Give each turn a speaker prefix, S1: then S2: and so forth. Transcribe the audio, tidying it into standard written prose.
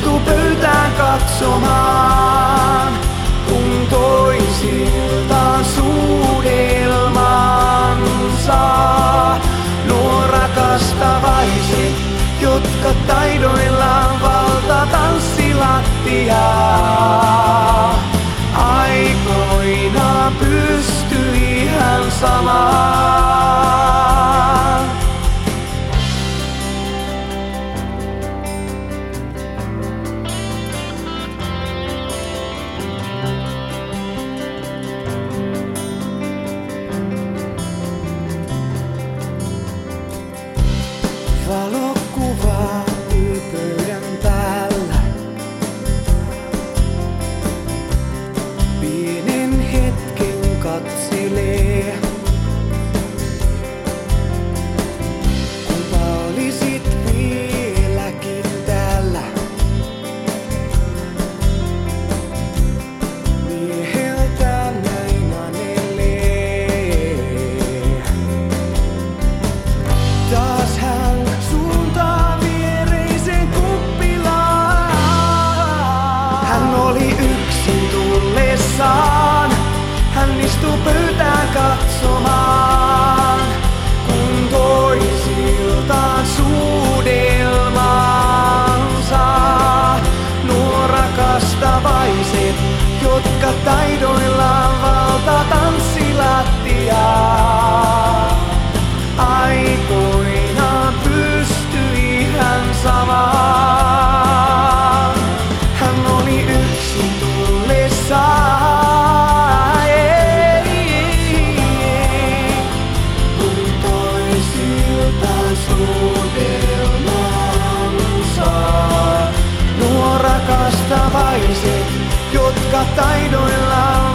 S1: istuu pöytään katsomaan, kun toisiltaan suudelmansa. Nuo rakastavaiset, jotka taidoillaan valta tanssilattiaa. Aikoinaan pystyi hän samaan. Valokuvaa pöydän päällä. Pienen hetken katselee. Kumpa olisit vieläkin täällä. Mieheltä näin anelee. Taas hän suuntaa viereisen kuppilaan. Hän oli yksin tullessaan. Hän istuu pöytään katsomaan, kun toisiltaan suudelmansa. Nuo rakastavaiset, jotka taidoillaan valta tanssilattiaa. Aikoinaan pystyi hän samaan. Hän oli yksin tullessaan, kun toisiltaan suudelmansa. Nuo rakastavaiset, jotka taidoillaan